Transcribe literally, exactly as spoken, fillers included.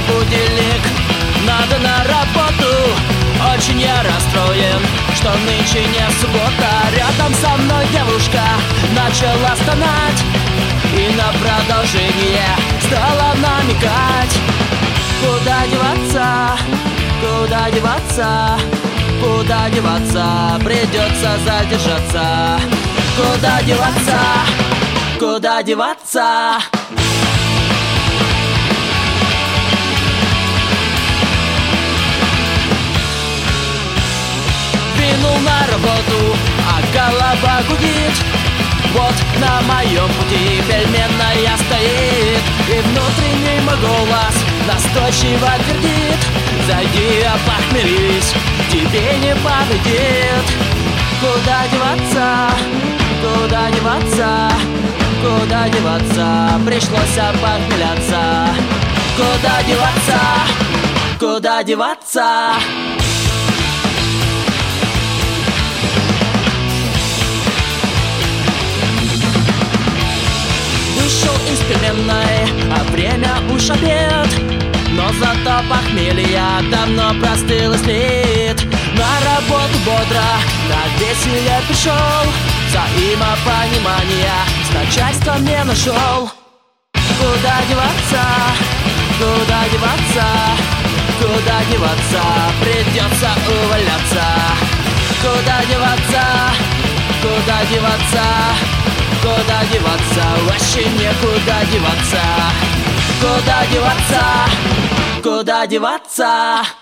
будильник, надо на работу. Очень я расстроен, что нынче не суббота. Рядом со мной девушка начала стонать и на продолжение стала намекать. Куда деваться, куда деваться, куда деваться, придется задержаться. Куда деваться, куда деваться? Двинул на работу, а голова гудит. Вот на моем пути пельменная стоит, и внутренний мой голос настойчиво твердит: зайди, опохмелись, тебе не повредит. Куда деваться, куда деваться, куда деваться, пришлось опохмеляться. Куда деваться, куда деваться? Вышел из пельменной, а время уж обед, но зато похмелья давно простыл и след. На работу бодро, на веселье пришел, взаимопонимания с начальством не нашел. Куда деваться, куда деваться, куда деваться, придется уваляться. Куда деваться, куда деваться, куда деваться, вообще некуда деваться. Куда деваться, куда деваться?